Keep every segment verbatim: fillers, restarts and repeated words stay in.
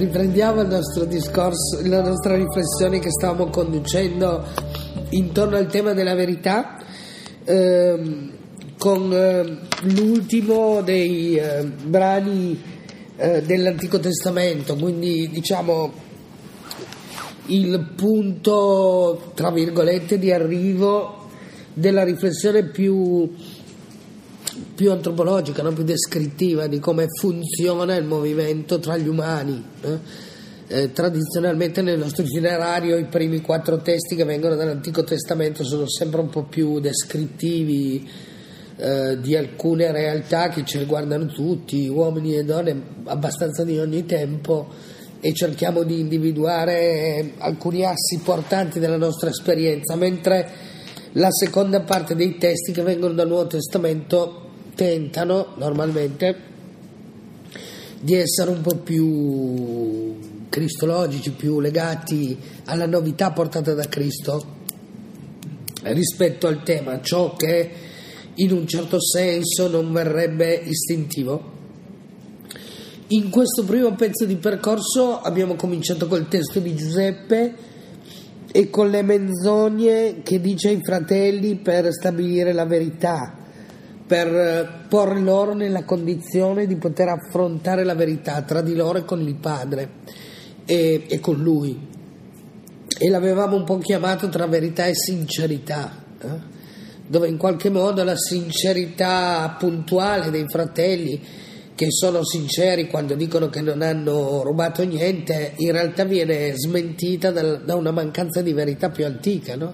riprendiamo il nostro discorso, la nostra riflessione che stavamo conducendo intorno al tema della verità, ehm, con eh, l'ultimo dei eh, brani eh, dell'Antico Testamento, quindi diciamo il punto, tra virgolette, di arrivo della riflessione più più antropologica, no? Più descrittiva di come funziona il movimento tra gli umani. Eh? Eh, tradizionalmente nel nostro itinerario i primi quattro testi che vengono dall'Antico Testamento sono sempre un po' più descrittivi eh, di alcune realtà che ci riguardano tutti, uomini e donne abbastanza di ogni tempo, e cerchiamo di individuare alcuni assi portanti della nostra esperienza, mentre la seconda parte dei testi che vengono dal Nuovo Testamento tentano normalmente di essere un po' più cristologici, più legati alla novità portata da Cristo rispetto al tema, ciò che in un certo senso non verrebbe istintivo. In questo primo pezzo di percorso abbiamo cominciato col testo di Giuseppe e con le menzogne che dice ai fratelli per stabilire la verità, per porre loro nella condizione di poter affrontare la verità tra di loro e con il Padre e, e con Lui. E l'avevamo un po' chiamato tra verità e sincerità, eh? dove in qualche modo la sincerità puntuale dei fratelli, che sono sinceri quando dicono che non hanno rubato niente, in realtà viene smentita da, da una mancanza di verità più antica, no?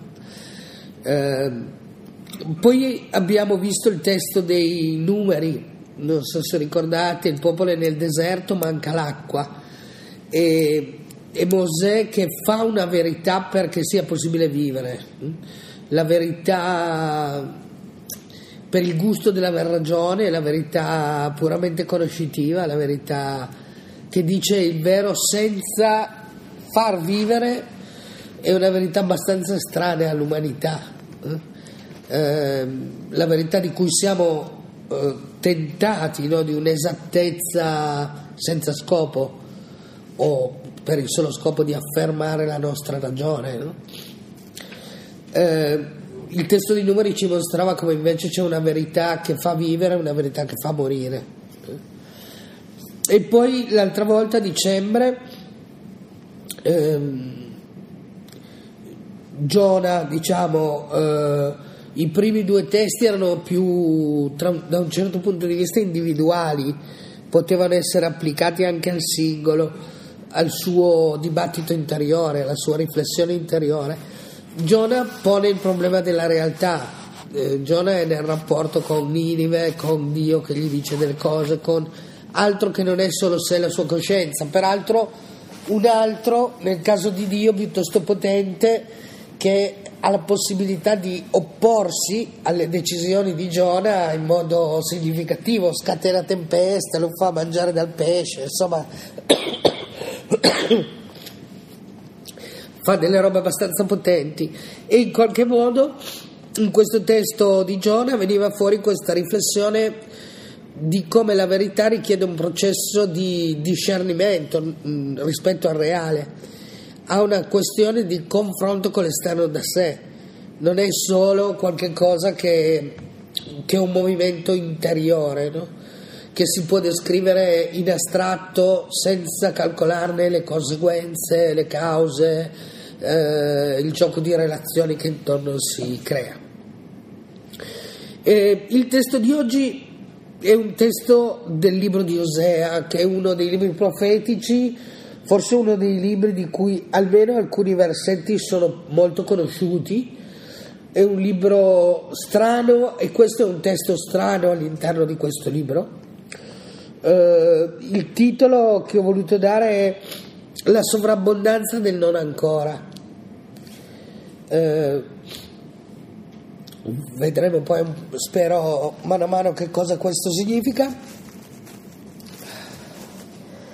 Eh, Poi abbiamo visto il testo dei numeri, non so se ricordate, il popolo è nel deserto, manca l'acqua, e, e Mosè che fa una verità perché sia possibile vivere, la verità per il gusto dell'aver ragione, la verità puramente conoscitiva, la verità che dice il vero senza far vivere, è una verità abbastanza estranea all'umanità. Eh, la verità di cui siamo eh, tentati, no? Di un'esattezza senza scopo o per il solo scopo di affermare la nostra ragione, no? eh, il testo dei numeri ci mostrava come invece c'è una verità che fa vivere e una verità che fa morire. E poi l'altra volta a dicembre ehm, Giona, diciamo, eh, i primi due testi erano più, tra, da un certo punto di vista, individuali, potevano essere applicati anche al singolo, al suo dibattito interiore, alla sua riflessione interiore. Giona pone il problema della realtà. eh, Giona è nel rapporto con Ninive, con Dio che gli dice delle cose, con altro che non è solo sé la sua coscienza, peraltro un altro, nel caso di Dio, piuttosto potente, che ha la possibilità di opporsi alle decisioni di Giona in modo significativo, scatena tempesta, lo fa mangiare dal pesce, insomma fa delle robe abbastanza potenti. E in qualche modo in questo testo di Giona veniva fuori questa riflessione di come la verità richiede un processo di discernimento mh, rispetto al reale, ha una questione di confronto con l'esterno da sé, non è solo qualche cosa che, che è un movimento interiore, no? Che si può descrivere in astratto senza calcolarne le conseguenze, le cause, eh, il gioco di relazioni che intorno si crea. E il testo di oggi è un testo del libro di Osea, che è uno dei libri profetici, forse uno dei libri di cui almeno alcuni versetti sono molto conosciuti. È un libro strano e questo è un testo strano all'interno di questo libro. Uh, il titolo che ho voluto dare è La sovrabbondanza del non ancora. Uh, vedremo poi, spero, mano a mano che cosa questo significa.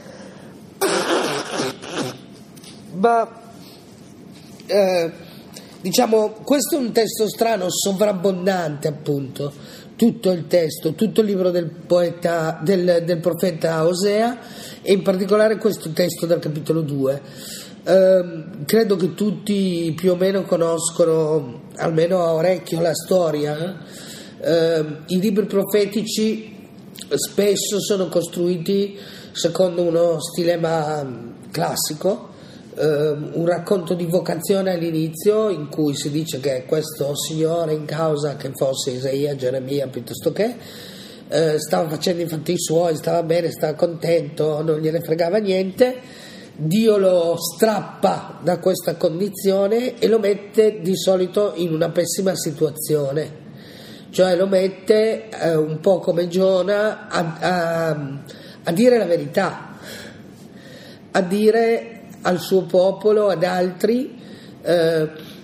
Ma uh, diciamo, questo è un testo strano, sovrabbondante appunto, tutto il testo, tutto il libro del poeta, del, del profeta Osea, e in particolare questo testo del capitolo due. Eh, credo che tutti più o meno conoscono, almeno a orecchio, la storia. Eh, I libri profetici spesso sono costruiti secondo uno stilema classico, eh, un racconto di vocazione all'inizio in cui si dice che questo signore in causa, che fosse Isaia, Geremia piuttosto che, eh, stava facendo i fatti suoi, stava bene, stava contento, non gliene fregava niente. Dio lo strappa da questa condizione e lo mette di solito in una pessima situazione, cioè lo mette eh, un po' come Giona a, a, a dire la verità, a dire al suo popolo, ad altri, eh,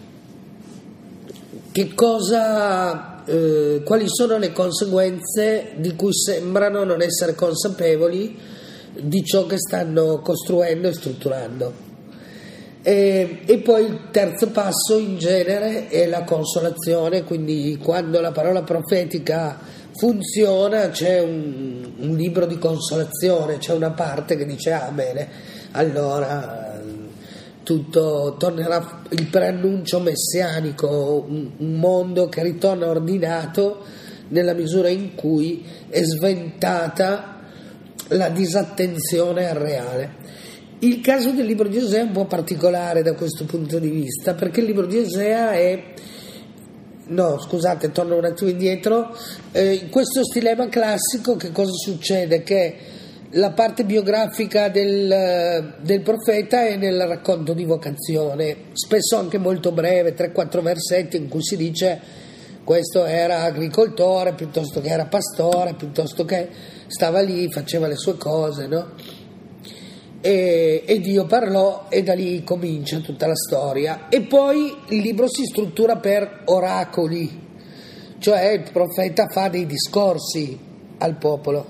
che cosa, eh, quali sono le conseguenze di cui sembrano non essere consapevoli di ciò che stanno costruendo e strutturando. E, e poi il terzo passo in genere è la consolazione, quindi quando la parola profetica funziona c'è un, un libro di consolazione, c'è una parte che dice ah bene, allora tutto tornerà, il preannuncio messianico, un, un mondo che ritorna ordinato nella misura in cui è sventata la disattenzione al reale. Il caso del libro di Osea è un po' particolare da questo punto di vista, perché il libro di Osea è, no scusate, torno un attimo indietro, eh, in questo stilema classico che cosa succede? Che la parte biografica del, del profeta è nel racconto di vocazione, spesso anche molto breve, tre quattro versetti in cui si dice questo era agricoltore, piuttosto che era pastore, piuttosto che stava lì, faceva le sue cose, no? E, e Dio parlò, e da lì comincia tutta la storia. E poi il libro si struttura per oracoli, cioè il profeta fa dei discorsi al popolo.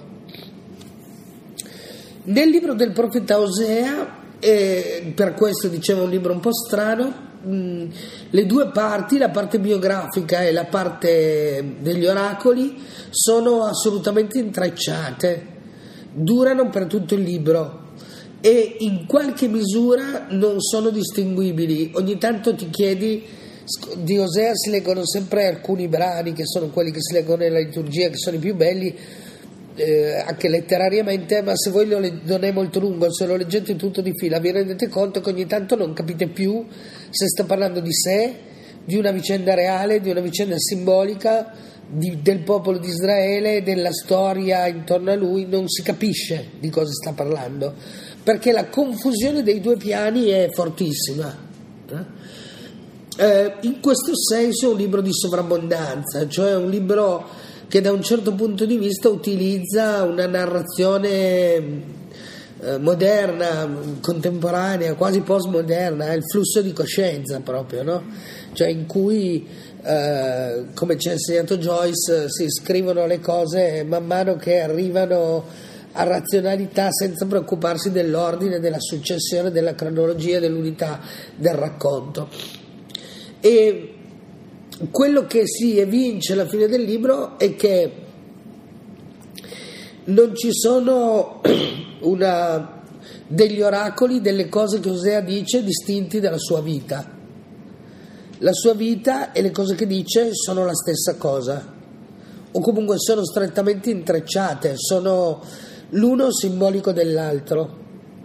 Nel libro del profeta Osea, eh, per questo dicevo un libro un po' strano, mh, le due parti, la parte biografica e la parte degli oracoli, sono assolutamente intrecciate, durano per tutto il libro e in qualche misura non sono distinguibili. Ogni tanto ti chiedi, di Osea si leggono sempre alcuni brani che sono quelli che si leggono nella liturgia, che sono i più belli, Eh, anche letterariamente, ma se voi lo le- non è molto lungo, se lo leggete tutto di fila vi rendete conto che ogni tanto non capite più se sta parlando di sé, di una vicenda reale, di una vicenda simbolica, di, del popolo di Israele, della storia intorno a lui. Non si capisce di cosa sta parlando perché la confusione dei due piani è fortissima. eh? Eh, in questo senso è un libro di sovrabbondanza, cioè un libro che da un certo punto di vista utilizza una narrazione eh, moderna, contemporanea, quasi postmoderna, il flusso di coscienza proprio, no? Cioè in cui, eh, come ci ha insegnato Joyce, si scrivono le cose man mano che arrivano a razionalità, senza preoccuparsi dell'ordine, della successione, della cronologia, dell'unità del racconto. E quello che si evince alla fine del libro è che non ci sono una, degli oracoli, delle cose che Osea dice distinti dalla sua vita. La sua vita e le cose che dice sono la stessa cosa, o comunque sono strettamente intrecciate, sono l'uno simbolico dell'altro,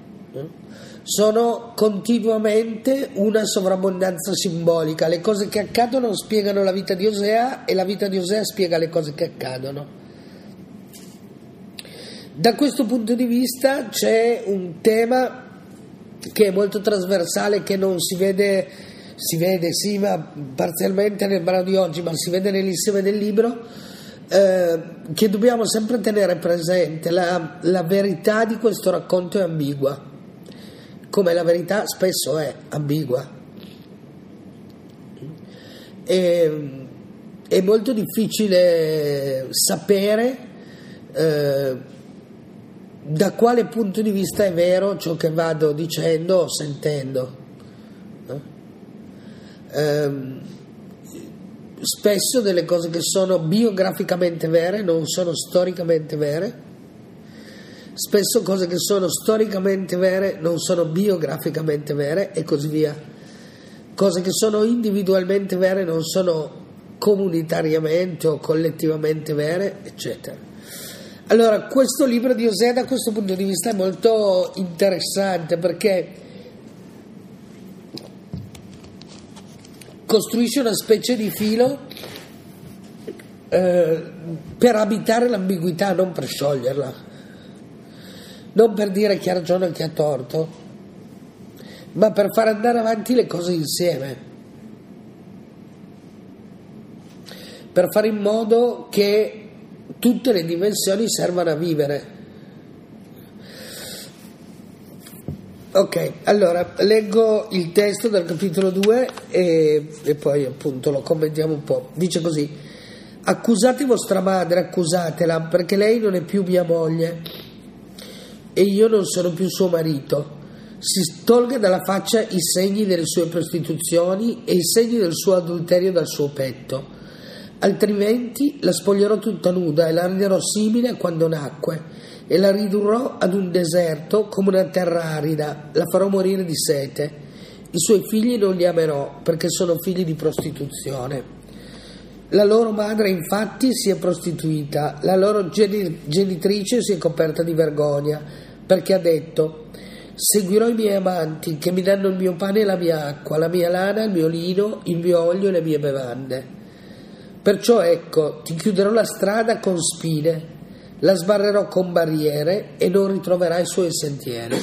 sono continuamente una sovrabbondanza simbolica. Le cose che accadono spiegano la vita di Osea e la vita di Osea spiega le cose che accadono. Da questo punto di vista c'è un tema che è molto trasversale, che non si vede, si vede sì, ma parzialmente nel brano di oggi, ma si vede nell'insieme del libro, eh, che dobbiamo sempre tenere presente. La, la verità di questo racconto è ambigua, come la verità spesso è ambigua. E, è molto difficile sapere eh, da quale punto di vista è vero ciò che vado dicendo o sentendo. ehm, spesso delle cose che sono biograficamente vere non sono storicamente vere, spesso cose che sono storicamente vere non sono biograficamente vere e così via, cose che sono individualmente vere non sono comunitariamente o collettivamente vere, eccetera. Allora, questo libro di Osea da questo punto di vista è molto interessante perché costruisce una specie di filo eh, per abitare l'ambiguità, non per scioglierla, non per dire chi ha ragione e chi ha torto, ma per far andare avanti le cose insieme, per fare in modo che tutte le dimensioni servano a vivere. Ok, allora leggo il testo del capitolo due e, e poi appunto lo commentiamo un po'. Dice così: accusate vostra madre, accusatela, perché lei non è più mia moglie e io non sono più suo marito. Si tolga dalla faccia i segni delle sue prostituzioni e i segni del suo adulterio dal suo petto, altrimenti la spoglierò tutta nuda e la renderò simile a quando nacque e la ridurrò ad un deserto come una terra arida, la farò morire di sete. I suoi figli non li amerò perché sono figli di prostituzione. La loro madre infatti si è prostituita, la loro genitrice si è coperta di vergogna perché ha detto: seguirò i miei amanti che mi danno il mio pane e la mia acqua, la mia lana, il mio lino, il mio olio e le mie bevande. Perciò ecco, ti chiuderò la strada con spine, la sbarrerò con barriere e non ritroverai i suoi sentieri.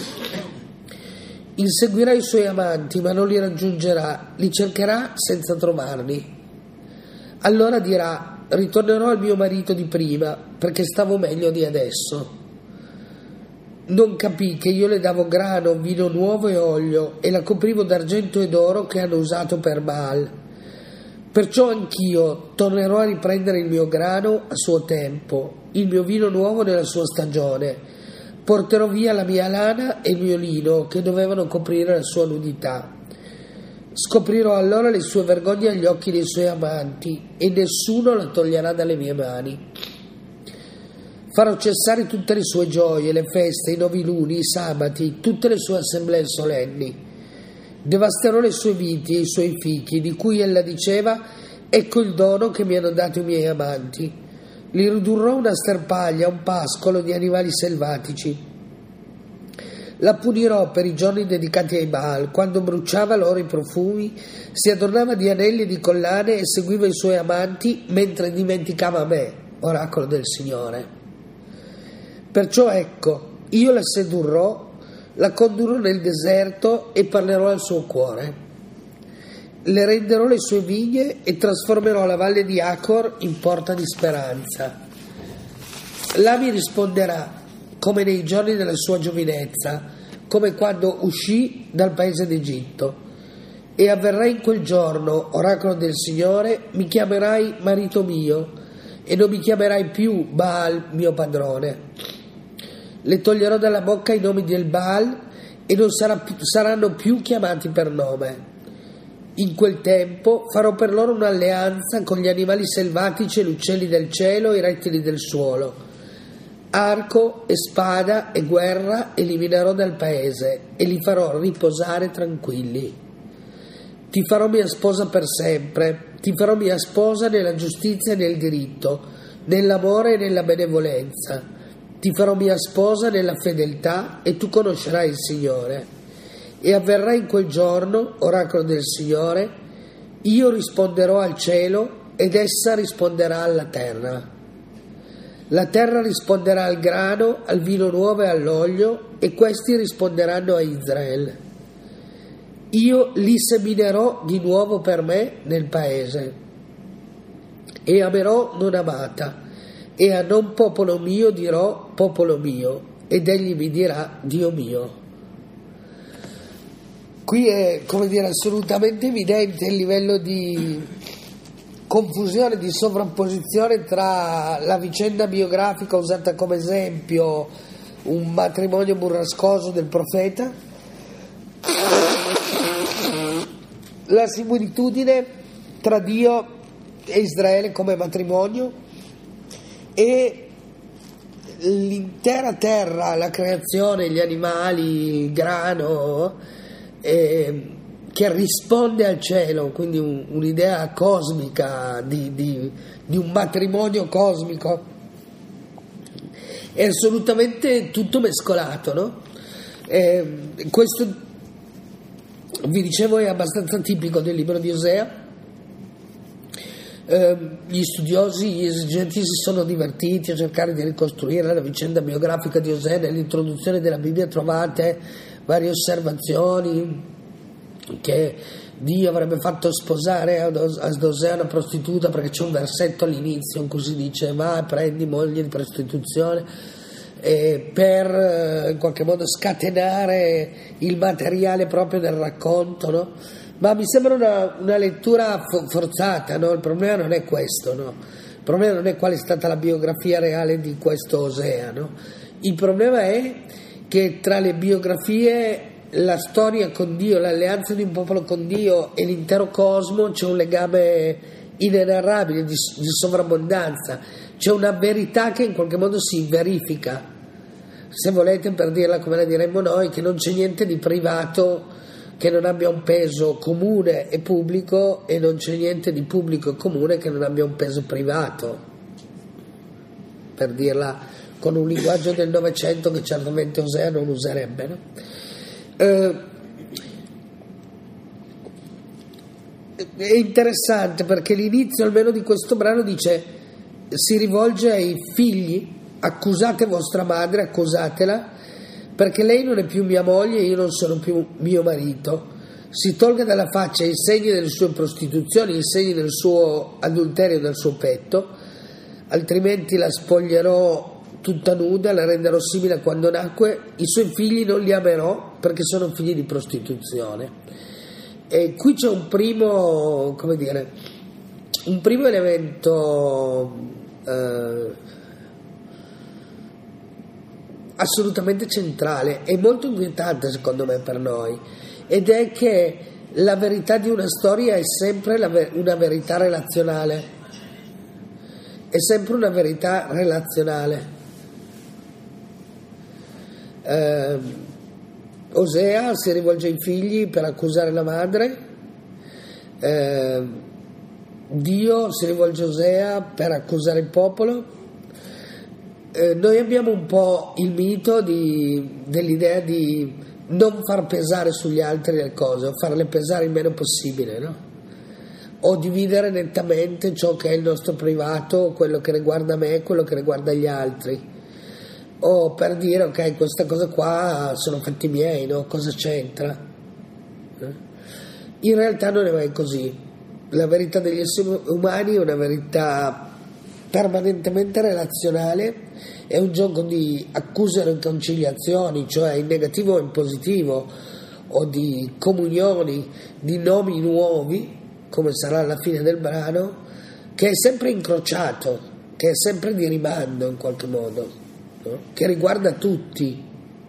Inseguirà i suoi amanti ma non li raggiungerà, li cercherà senza trovarli. Allora dirà: ritornerò al mio marito di prima perché stavo meglio di adesso. Non capì che io le davo grano, vino nuovo e olio e la coprivo d'argento e d'oro che hanno usato per Baal. Perciò anch'io tornerò a riprendere il mio grano a suo tempo, il mio vino nuovo nella sua stagione. Porterò via la mia lana e il mio lino che dovevano coprire la sua nudità. Scoprirò allora le sue vergogne agli occhi dei suoi amanti e nessuno la toglierà dalle mie mani. Farò cessare tutte le sue gioie, le feste, i noviluni, i sabati, tutte le sue assemblee solenni. Devasterò le sue viti e i suoi fichi, di cui ella diceva: ecco il dono che mi hanno dato i miei amanti. Li ridurrò una sterpaglia, un pascolo di animali selvatici. La punirò per i giorni dedicati ai Baal, quando bruciava loro i profumi, si adornava di anelli e di collane e seguiva i suoi amanti mentre dimenticava me, oracolo del Signore. Perciò ecco, io la sedurrò, la condurrò nel deserto e parlerò al suo cuore. Le renderò le sue vigne e trasformerò la valle di Acor in porta di speranza. Là mi risponderà come nei giorni della sua giovinezza, come quando uscì dal paese d'Egitto. E avverrà in quel giorno, oracolo del Signore, mi chiamerai marito mio e non mi chiamerai più Baal mio padrone. Le toglierò dalla bocca i nomi del Baal e non sarà, saranno più chiamati per nome. In quel tempo farò per loro un'alleanza con gli animali selvatici e gli uccelli del cielo e i rettili del suolo. Arco e spada e guerra eliminerò dal paese e li farò riposare tranquilli. Ti farò mia sposa per sempre, ti farò mia sposa nella giustizia e nel diritto, nell'amore e nella benevolenza. Ti farò mia sposa nella fedeltà e tu conoscerai il Signore. E avverrà in quel giorno, oracolo del Signore, io risponderò al cielo ed essa risponderà alla terra. La terra risponderà al grano, al vino nuovo e all'olio, e questi risponderanno a Israele. Io li seminerò di nuovo per me nel paese e amerò non amata. E a non popolo mio dirò popolo mio, ed egli mi dirà Dio mio. Qui è, come dire, assolutamente evidente il livello di confusione, di sovrapposizione tra la vicenda biografica usata come esempio, un matrimonio burrascoso del profeta, la similitudine tra Dio e Israele come matrimonio e l'intera terra, la creazione, gli animali, il grano, eh, che risponde al cielo, quindi un, un'idea cosmica di, di, di un matrimonio cosmico, è assolutamente tutto mescolato, no? Eh, questo, vi dicevo, è abbastanza tipico del libro di Osea. Eh, gli studiosi, gli esegeti si sono divertiti a cercare di ricostruire la vicenda biografica di Osea. Nell'introduzione della Bibbia trovate varie osservazioni che Dio avrebbe fatto sposare ad Osea una prostituta, perché c'è un versetto all'inizio in cui si dice va, prendi moglie di prostituzione, eh, per in qualche modo scatenare il materiale proprio del racconto, no? Ma mi sembra una, una lettura forzata, no? Il problema non è questo, no? Il problema non è qual è stata la biografia reale di questo Osea, no? Il problema è che tra le biografie, la storia con Dio, l'alleanza di un popolo con Dio e l'intero cosmo c'è un legame inenarrabile di, di sovrabbondanza, c'è una verità che in qualche modo si verifica, se volete, per dirla come la diremmo noi, che non c'è niente di privato che non abbia un peso comune e pubblico, e non c'è niente di pubblico e comune che non abbia un peso privato, per dirla con un linguaggio del Novecento che certamente Osea non userebbe, no? Eh, è interessante perché l'inizio almeno di questo brano dice, si rivolge ai figli: accusate vostra madre, accusatela, perché lei non è più mia moglie e io non sono più mio marito. Si tolga dalla faccia i segni delle sue prostituzioni, i segni del suo adulterio dal suo petto, altrimenti la spoglierò tutta nuda, la renderò simile a quando nacque, i suoi figli non li amerò perché sono figli di prostituzione. E qui c'è un primo, come dire, un primo elemento eh, assolutamente centrale e molto inquietante secondo me per noi, ed è che la verità di una storia è sempre la ver- una verità relazionale, è sempre una verità relazionale. Eh, Osea si rivolge ai figli per accusare la madre, eh, Dio si rivolge a Osea per accusare il popolo. Eh, noi abbiamo un po' il mito di, dell'idea di non far pesare sugli altri le cose, o farle pesare il meno possibile, no? O dividere nettamente ciò che è il nostro privato, quello che riguarda me e quello che riguarda gli altri. O per dire, ok, questa cosa qua sono fatti miei, no? Cosa c'entra? In realtà non è mai così. La verità degli esseri umani è una verità permanentemente relazionale, è un gioco di accuse e riconciliazioni, cioè in negativo o in positivo, o di comunioni, di nomi nuovi, come sarà alla fine del brano, che è sempre incrociato, che è sempre di rimando in qualche modo, no? Che riguarda tutti.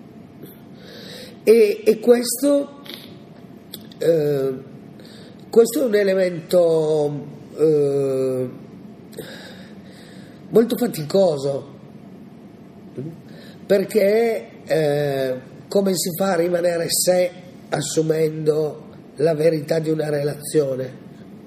E, e questo, eh, questo è un elemento eh, molto faticoso, perché eh, come si fa a rimanere sé assumendo la verità di una relazione?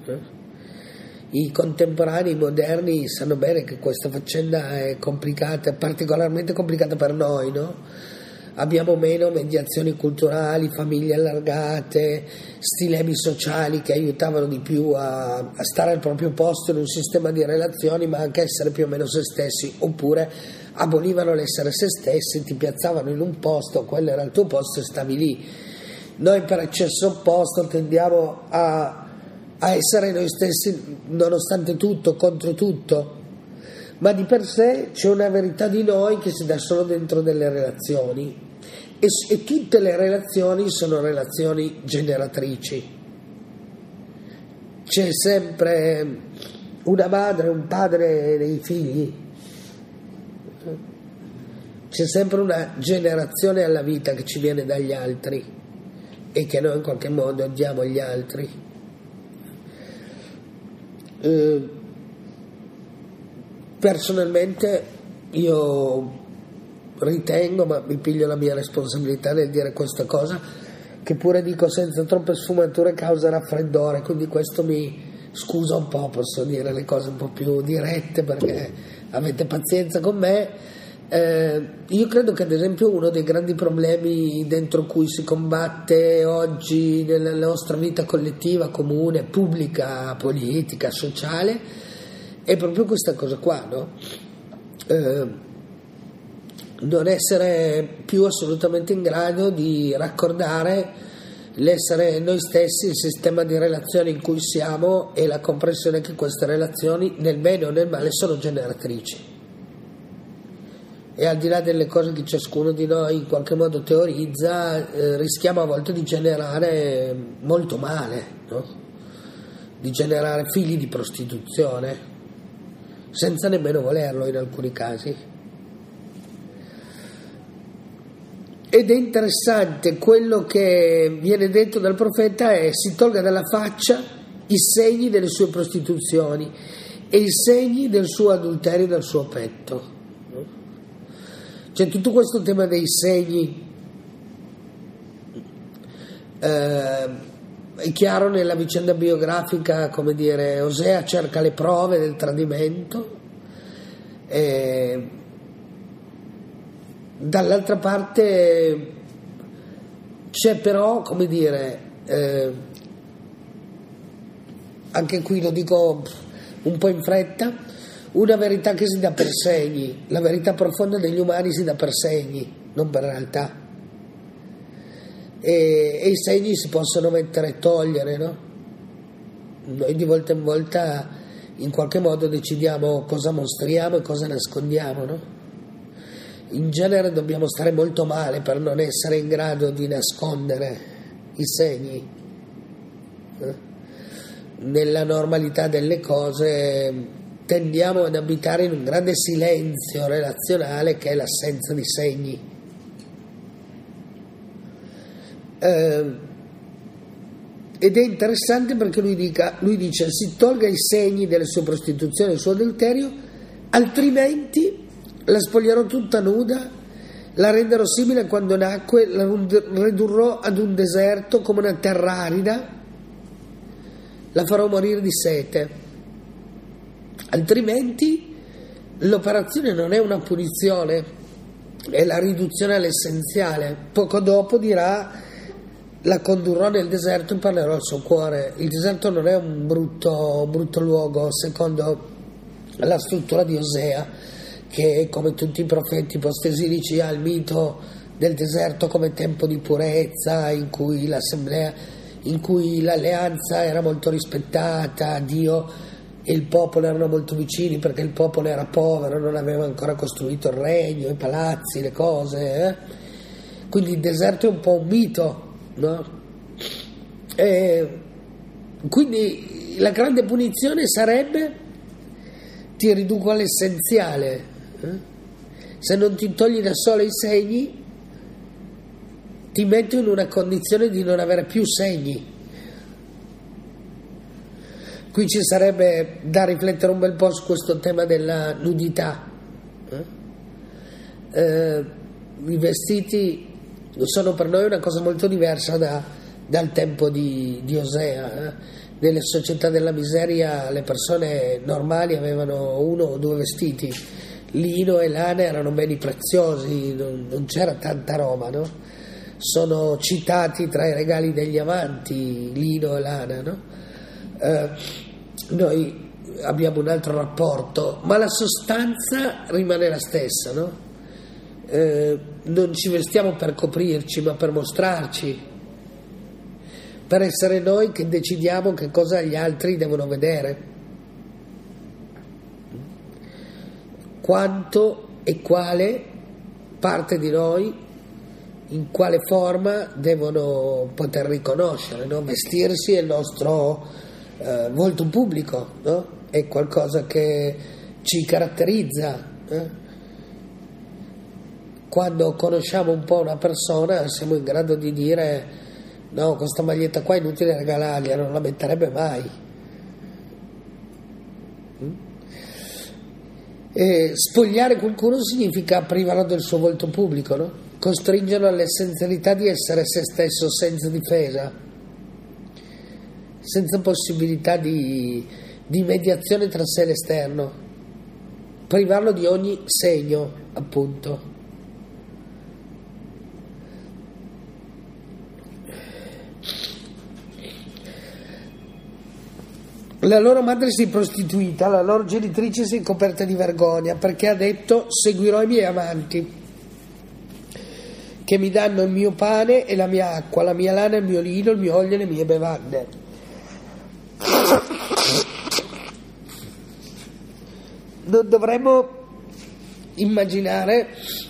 I contemporanei, i moderni sanno bene che questa faccenda è complicata, particolarmente complicata per noi, no? Abbiamo meno mediazioni culturali, famiglie allargate, stilemi sociali che aiutavano di più a, a stare al proprio posto in un sistema di relazioni, ma anche a essere più o meno se stessi, oppure abolivano l'essere se stessi, ti piazzavano in un posto, quello era il tuo posto e stavi lì. Noi per eccesso opposto tendiamo a a essere noi stessi nonostante tutto, contro tutto, ma di per sé c'è una verità di noi che si dà solo dentro delle relazioni, e, e tutte le relazioni sono relazioni generatrici. C'è sempre una madre, un padre dei figli, c'è sempre una generazione alla vita che ci viene dagli altri e che noi in qualche modo diamo agli altri. Eh, personalmente io ritengo, ma mi piglio la mia responsabilità nel dire questa cosa, che pure dico senza troppe sfumature causa raffreddore, quindi questo mi scusa un po', posso dire le cose un po' più dirette perché avete pazienza con me. Eh, io credo che ad esempio uno dei grandi problemi dentro cui si combatte oggi nella nostra vita collettiva, comune, pubblica, politica, sociale, è proprio questa cosa qua, no? Eh, non essere più assolutamente in grado di raccordare l'essere noi stessi, il sistema di relazioni in cui siamo e la comprensione che queste relazioni nel bene o nel male sono generatrici. E al di là delle cose che ciascuno di noi in qualche modo teorizza, eh, rischiamo a volte di generare molto male, no? Di generare figli di prostituzione, senza nemmeno volerlo in alcuni casi. Ed è interessante quello che viene detto dal profeta è: si tolga dalla faccia i segni delle sue prostituzioni e i segni del suo adulterio dal suo petto. C'è tutto questo tema dei segni, eh, è chiaro nella vicenda biografica, come dire, Osea cerca le prove del tradimento, e dall'altra parte c'è però, come dire, eh, anche qui lo dico un po' in fretta, una verità che si dà per segni. La verità profonda degli umani si dà per segni, non per realtà, e, e i segni si possono mettere e togliere, no? Noi di volta in volta in qualche modo decidiamo cosa mostriamo e cosa nascondiamo, no? In genere dobbiamo stare molto male per non essere in grado di nascondere i segni. Eh? Nella normalità delle cose tendiamo ad abitare in un grande silenzio relazionale che è l'assenza di segni. Eh, ed è interessante perché lui, dica, lui dice: si tolga i segni delle sue prostituzioni e del suo adulterio, altrimenti la spoglierò tutta nuda, la renderò simile a quando nacque, la ridurrò ad un deserto come una terra arida, la farò morire di sete. Altrimenti l'operazione non è una punizione, è la riduzione all'essenziale. Poco dopo dirà: la condurrò nel deserto e parlerò al suo cuore. Il deserto non è un brutto, brutto luogo secondo la struttura di Osea, che come tutti i profeti post-esilici ha il mito del deserto come tempo di purezza, in cui l'assemblea, in cui l'alleanza era molto rispettata, Dio e il popolo erano molto vicini perché il popolo era povero, non aveva ancora costruito il regno, i palazzi, le cose, eh? Quindi il deserto è un po' un mito, no? E quindi la grande punizione sarebbe: ti riduco all'essenziale, eh? Se non ti togli da solo i segni, ti metto in una condizione di non avere più segni. Qui ci sarebbe da riflettere un bel po' su questo tema della nudità. Eh? Eh, I vestiti sono per noi una cosa molto diversa da, dal tempo di, di Osea. Eh? Nelle società della miseria le persone normali avevano uno o due vestiti. Lino e lana erano beni preziosi, non, non c'era tanta roba, no? Sono citati tra i regali degli amanti, lino e lana, no? Eh, noi abbiamo un altro rapporto, ma la sostanza rimane la stessa, no? Eh, non ci vestiamo per coprirci, ma per mostrarci, per essere noi che decidiamo che cosa gli altri devono vedere, quanto e quale parte di noi, in quale forma devono poter riconoscere, no? Vestirsi è il nostro eh, volto pubblico, no? È qualcosa che ci caratterizza. Eh? Quando conosciamo un po' una persona siamo in grado di dire: no, questa maglietta qua è inutile regalargliela, non la metterebbe mai. E spogliare qualcuno significa privarlo del suo volto pubblico, no? Costringerlo all'essenzialità di essere se stesso senza difesa, senza possibilità di, di mediazione tra sé e l'esterno, privarlo di ogni segno, appunto. La loro madre si è prostituita, la loro genitrice si è coperta di vergogna perché ha detto: seguirò i miei amanti che mi danno il mio pane e la mia acqua, la mia lana, il mio lino, il mio olio e le mie bevande. Non dovremmo immaginare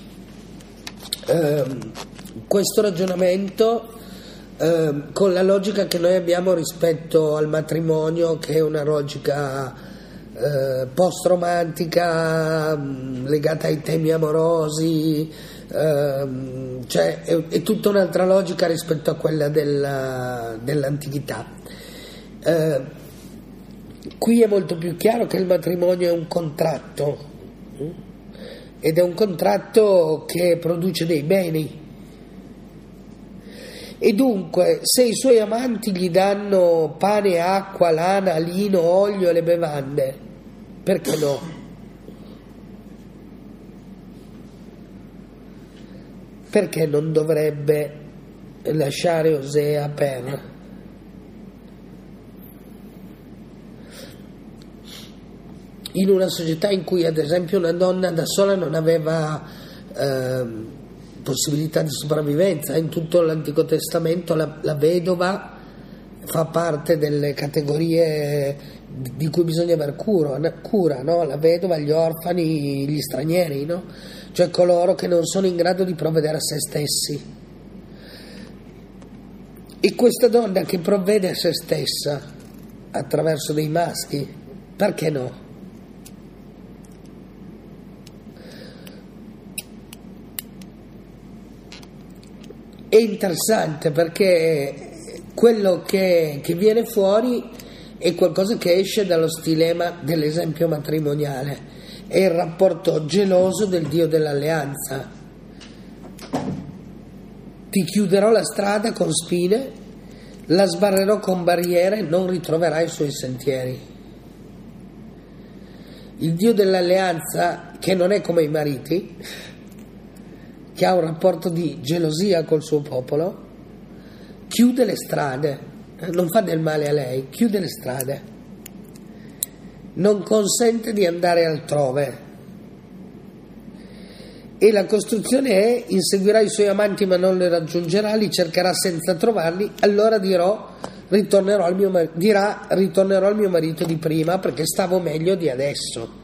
ehm, questo ragionamento Uh, con la logica che noi abbiamo rispetto al matrimonio, che è una logica uh, post-romantica, um, legata ai temi amorosi, uh, cioè è, è tutta un'altra logica rispetto a quella della, dell'antichità. Uh, qui è molto più chiaro che il matrimonio è un contratto, eh? ed è un contratto che produce dei beni. E dunque, se i suoi amanti gli danno pane, acqua, lana, lino, olio e le bevande, perché no? Perché non dovrebbe lasciare Osea per? In una società in cui, ad esempio, una donna da sola non aveva ehm, possibilità di sopravvivenza. In tutto l'Antico Testamento la, la vedova fa parte delle categorie di cui bisogna aver cura, cura no? La vedova, gli orfani, gli stranieri, no? Cioè coloro che non sono in grado di provvedere a se stessi. E questa donna che provvede a se stessa attraverso dei maschi, perché no? È interessante perché quello che, che viene fuori è qualcosa che esce dallo stilema dell'esempio matrimoniale, è il rapporto geloso del Dio dell'alleanza. Ti chiuderò la strada con spine, la sbarrerò con barriere, non ritroverai i suoi sentieri. Il Dio dell'alleanza, che non è come i mariti, che ha un rapporto di gelosia col suo popolo, chiude le strade, non fa del male a lei, chiude le strade, non consente di andare altrove. E la costruzione è: inseguirà i suoi amanti ma non li raggiungerà, li cercherà senza trovarli, allora dirò ritornerò al mio mar- dirà ritornerò al mio marito di prima perché stavo meglio di adesso.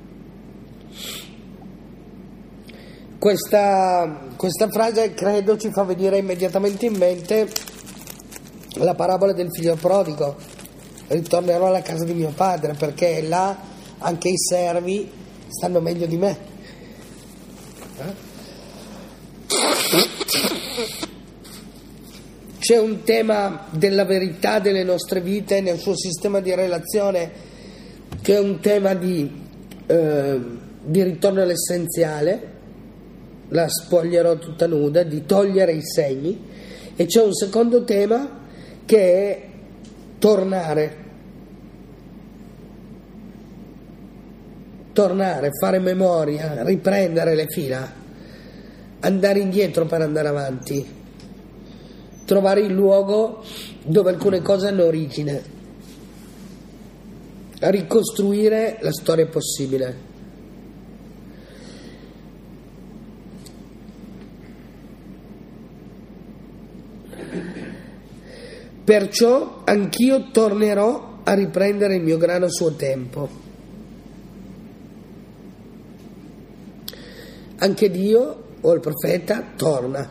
Questa, questa frase, credo, ci fa venire immediatamente in mente la parabola del figlio prodigo: ritornerò alla casa di mio padre perché là anche i servi stanno meglio di me. Eh? C'è un tema della verità delle nostre vite nel suo sistema di relazione, che è un tema di, eh, di ritorno all'essenziale, la spoglierò tutta nuda, di togliere i segni. E c'è un secondo tema che è tornare, tornare, fare memoria, riprendere le fila, andare indietro per andare avanti, trovare il luogo dove alcune cose hanno origine, ricostruire la storia possibile. Perciò anch'io tornerò a riprendere il mio grano a suo tempo. Anche Dio o il profeta torna.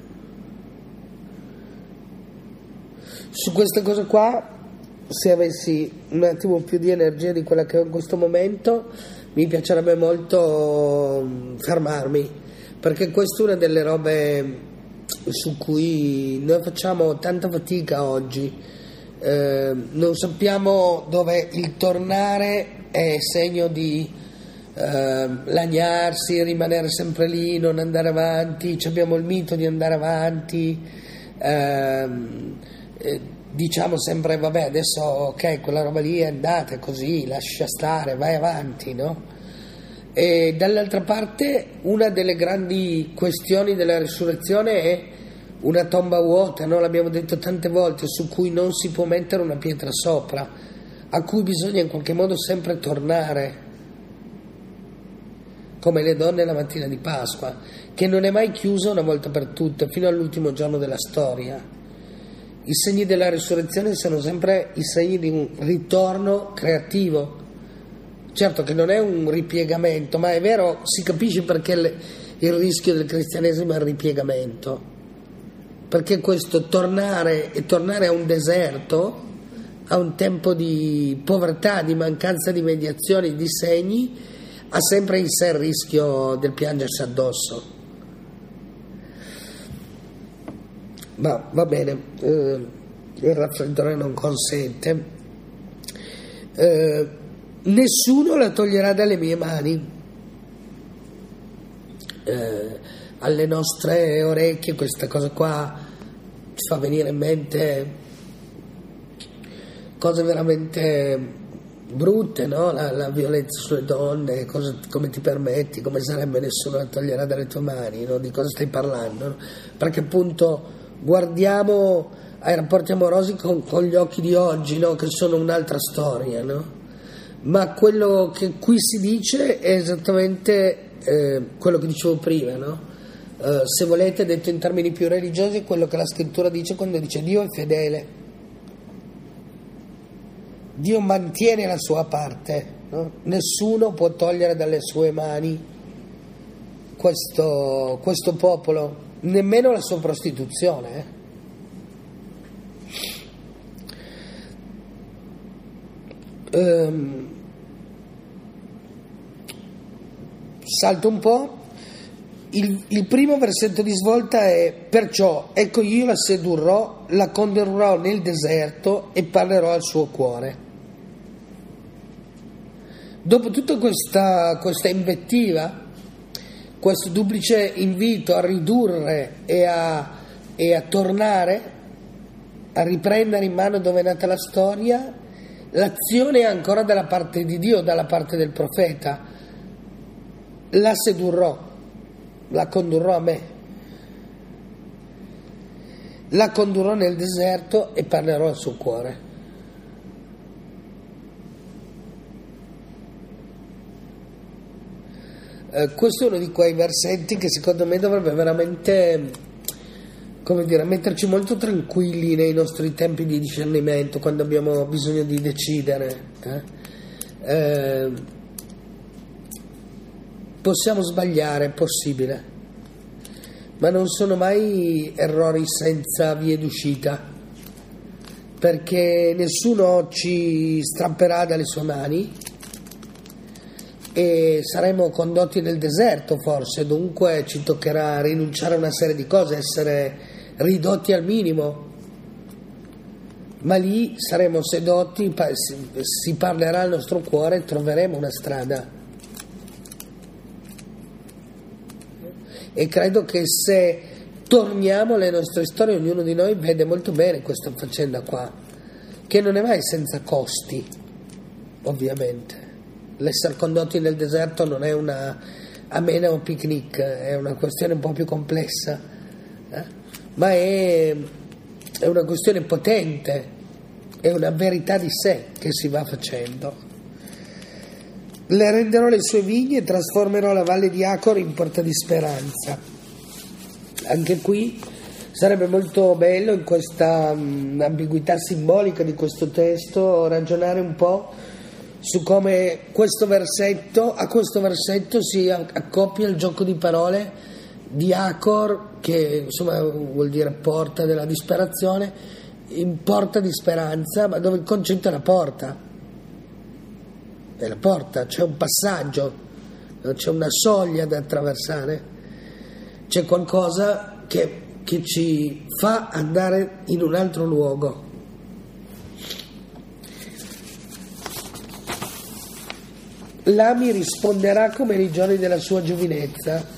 Su questa cosa qua, se avessi un attimo più di energia di quella che ho in questo momento, mi piacerebbe molto fermarmi, perché questa è una delle robe su cui noi facciamo tanta fatica oggi. Eh, non sappiamo dove il tornare è segno di eh, lagnarsi, rimanere sempre lì, non andare avanti. Ci abbiamo il mito di andare avanti, eh, eh, diciamo sempre vabbè adesso ok, quella roba lì è andata così, lascia stare, vai avanti, no? E dall'altra parte una delle grandi questioni della risurrezione è una tomba vuota, no? L'abbiamo detto tante volte, su cui non si può mettere una pietra sopra, a cui bisogna in qualche modo sempre tornare, come le donne la mattina di Pasqua, che non è mai chiusa una volta per tutte fino all'ultimo giorno della storia. I segni della risurrezione sono sempre i segni di un ritorno creativo. Certo che non è un ripiegamento, ma è vero, si capisce perché il, il rischio del cristianesimo è il ripiegamento, perché questo tornare e tornare a un deserto, a un tempo di povertà, di mancanza di mediazioni, di segni, ha sempre in sé il rischio del piangersi addosso. Ma va bene, eh, il raffreddore non consente. Eh, Nessuno la toglierà dalle mie mani. Eh, alle nostre orecchie questa cosa qua ci fa venire in mente cose veramente brutte, no? La, la violenza sulle donne, cosa, come ti permetti, come sarebbe nessuno la toglierà dalle tue mani, no? Di cosa stai parlando? No? Perché appunto guardiamo ai rapporti amorosi con, con gli occhi di oggi, no? Che sono un'altra storia, no? Ma quello che qui si dice è esattamente eh, quello che dicevo prima, no? Eh, se volete, detto in termini più religiosi, è quello che la scrittura dice quando dice Dio è fedele, Dio mantiene la sua parte, no? Nessuno può togliere dalle sue mani questo, questo popolo, nemmeno la sua prostituzione, eh? Um, salto un po'. Il, il primo versetto di svolta è: perciò ecco io la sedurrò, la condurrò nel deserto e parlerò al suo cuore. Dopo tutta questa, questa invettiva, questo duplice invito a ridurre e a, e a tornare, a riprendere in mano dove è nata la storia, l'azione è ancora dalla parte di Dio, dalla parte del profeta. La sedurrò, la condurrò a me, la condurrò nel deserto e parlerò al suo cuore. Eh, questo è uno di quei versetti che secondo me dovrebbe veramente, come dire, metterci molto tranquilli nei nostri tempi di discernimento, quando abbiamo bisogno di decidere. Eh? Eh, possiamo sbagliare, è possibile, ma non sono mai errori senza vie d'uscita, perché nessuno ci strapperà dalle sue mani e saremo condotti nel deserto forse, dunque ci toccherà rinunciare a una serie di cose, essere ridotti al minimo, ma lì saremo sedotti, si parlerà al nostro cuore e troveremo una strada. E credo che se torniamo alle nostre storie, ognuno di noi vede molto bene questa faccenda qua, che non è mai senza costi, ovviamente. L'essere condotti nel deserto non è una amena o picnic, è una questione un po' più complessa, eh? Ma è, è una questione potente, è una verità di sé che si va facendo. Le renderò le sue vigne e trasformerò la valle di Acor in porta di speranza. Anche qui sarebbe molto bello, in questa um, ambiguità simbolica di questo testo, ragionare un po' su come questo versetto, a questo versetto si accoppia il gioco di parole di Acor, che insomma vuol dire porta della disperazione, in porta di speranza, ma dove il concetto è la porta. È la porta, c'è un passaggio, c'è una soglia da attraversare, c'è qualcosa che, che ci fa andare in un altro luogo. là mi risponderà come nei giorni della sua giovinezza,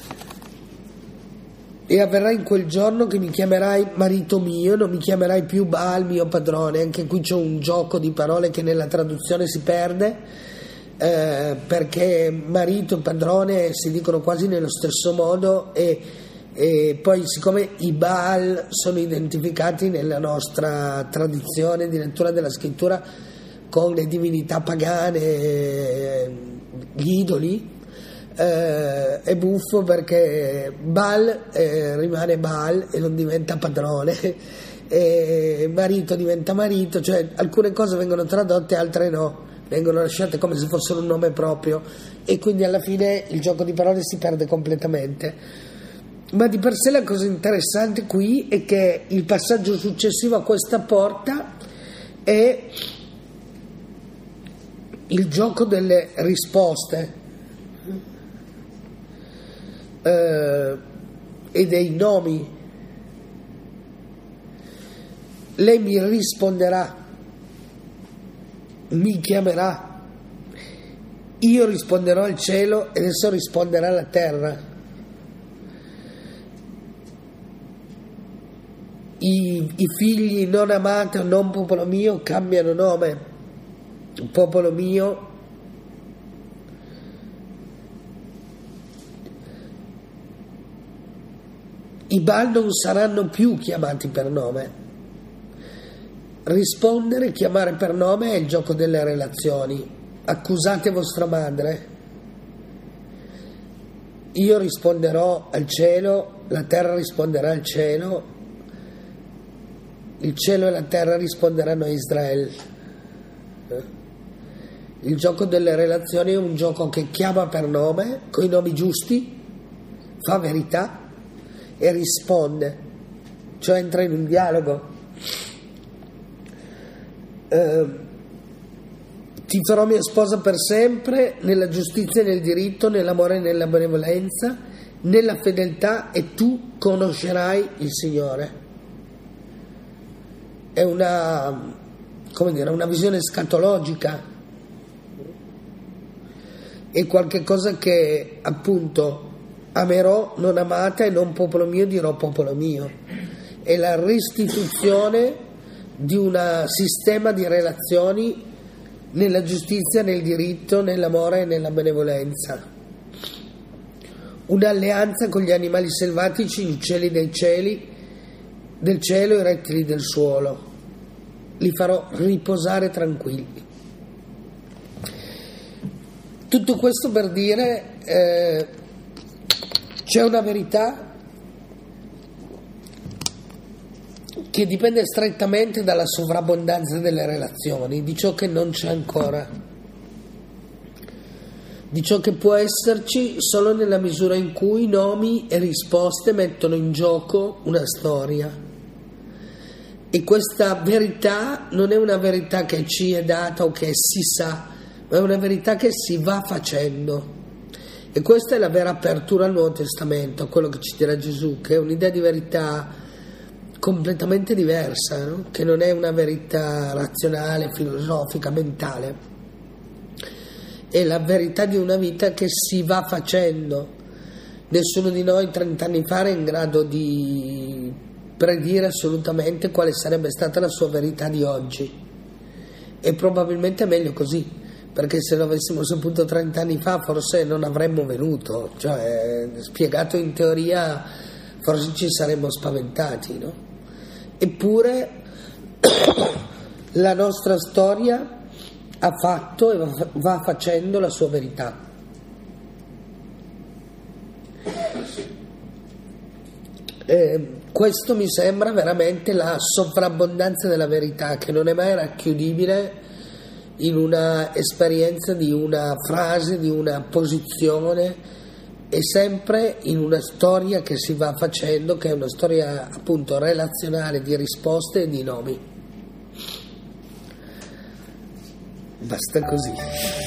e avverrà in quel giorno che mi chiamerai marito mio, non mi chiamerai più Baal mio padrone. Anche qui c'è un gioco di parole che nella traduzione si perde, eh, perché marito e padrone si dicono quasi nello stesso modo, e, e poi siccome i Baal sono identificati nella nostra tradizione di lettura della scrittura con le divinità pagane, gli idoli, Eh, è buffo perché Baal eh, rimane Baal e non diventa padrone, e marito diventa marito, cioè alcune cose vengono tradotte, altre no, vengono lasciate come se fossero un nome proprio, e quindi alla fine il gioco di parole si perde completamente. Ma di per sé la cosa interessante qui è che il passaggio successivo a questa porta è il gioco delle risposte Uh, e dei nomi. Lei mi risponderà, mi chiamerà, io risponderò al cielo ed esso risponderà alla terra. I, i figli non amati o non popolo mio cambiano nome. Il popolo mio i Baal non saranno più chiamati per nome. Rispondere, chiamare per nome è il gioco delle relazioni. Accusate vostra madre, io risponderò al cielo, la terra risponderà al cielo, il cielo e la terra risponderanno a Israele. Il gioco delle relazioni è un gioco che chiama per nome, con i nomi giusti, fa verità e risponde, cioè entra in un dialogo. Eh, ti farò mia sposa per sempre, nella giustizia e nel diritto, nell'amore e nella benevolenza, nella fedeltà, e tu conoscerai il Signore. È una, come dire, una visione scatologica, è qualche cosa che appunto amerò non amata e non popolo mio dirò popolo mio. È la restituzione di un sistema di relazioni nella giustizia, nel diritto, nell'amore e nella benevolenza. Un'alleanza con gli animali selvatici, gli uccelli dei cieli, del cielo e i rettili del suolo. Li farò riposare tranquilli. Tutto questo per dire eh, c'è una verità che dipende strettamente dalla sovrabbondanza delle relazioni, di ciò che non c'è ancora, di ciò che può esserci solo nella misura in cui nomi e risposte mettono in gioco una storia. E questa verità non è una verità che ci è data o che si sa, ma è una verità che si va facendo. E questa è la vera apertura al Nuovo Testamento, a quello che ci dirà Gesù, che è un'idea di verità completamente diversa, no? Che non è una verità razionale, filosofica, mentale. È la verità di una vita che si va facendo. Nessuno di noi trent'anni fa era in grado di predire assolutamente quale sarebbe stata la sua verità di oggi. E probabilmente è meglio così, perché se lo avessimo saputo trent'anni fa forse non avremmo venuto, cioè spiegato in teoria forse ci saremmo spaventati, no? Eppure la nostra storia ha fatto e va facendo la sua verità. Eh, questo mi sembra veramente la sovrabbondanza della verità, che non è mai racchiudibile in una esperienza di una frase, di una posizione, è sempre in una storia che si va facendo, che è una storia appunto relazionale di risposte e di nomi. Basta così.